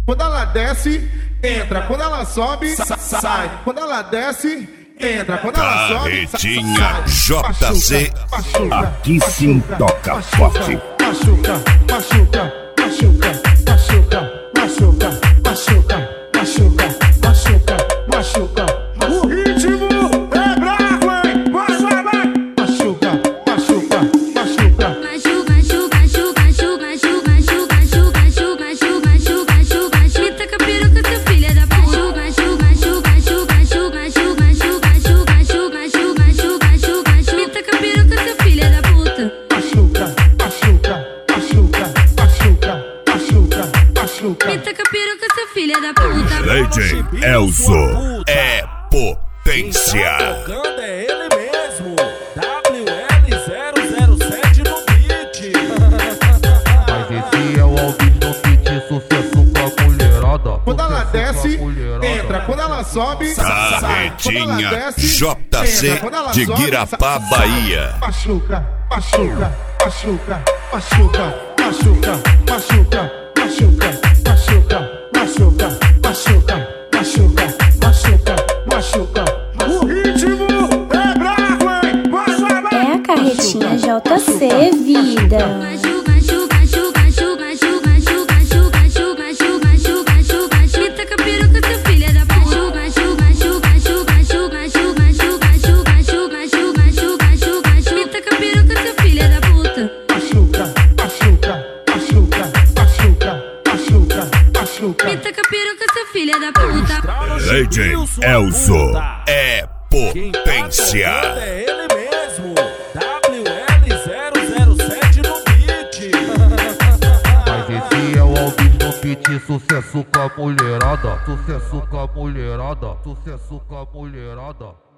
Quando ela desce, entra. Quando ela sobe, sai. Quando ela desce, entra. Quando ela sobe, Carretinha JC. Aqui sim toca forte. Machuca, machuca, machuca, machuca, machuca, machuca, machuca, machuca, machuca. O ritmo é bravo, hein? Vai, vai! Machuca, machuca, machuca. Machuca, machuca, machuca, machuca, machuca, machuca, machuca, machuca, machuca. Me taca peruca, seu filho da puta. Machuca, machuca, machuca, machuca, machuca, machuca, machuca, machuca, machuca, machuca. Me taca peruca, seu filho da puta. Machuca, machuca, machuca, machuca, machuca, machuca. Me taca peruca, seu filho da puta. Legend Elzo é potência. Tocando é ele mesmo, WL007 no beat. Mas esse é o Alves no beat, sucesso pra mulherada. Quando ela desce, entra. Quando ela sobe, sai. Quando Carretinha ela desce, JC entra. Quando ela de sobe, Guirapá, sai. Bahia. Machuca, machuca, machuca, machuca, machuca, machuca, machuca, machuca, machuca, machuca, machuca, machuca, machuca. O ritmo é bravo, hein? Vai! É a carretinha JC, vida. Machuca, machuca, machuca, machuca, machuca, machuca, machuca, machuca, machuca, machuca, machuca. Me taca peruca, seu filho da puta. Machuca, machuca, machuca, machuca, machuca, machuca, machuca, machuca, machuca, machuca, machuca. Me taca peruca, seu filho da puta. Machuca, machuca, machuca, machuca, machuca, machuca. Me taca peruca, seu filho da puta. Legend Elzo é Quem tá potência. tocando é ele mesmo, WL007 no beat. Mas esse é o Alves no beat, sucesso com a mulherada. Sucesso com a mulherada, sucesso com a mulherada.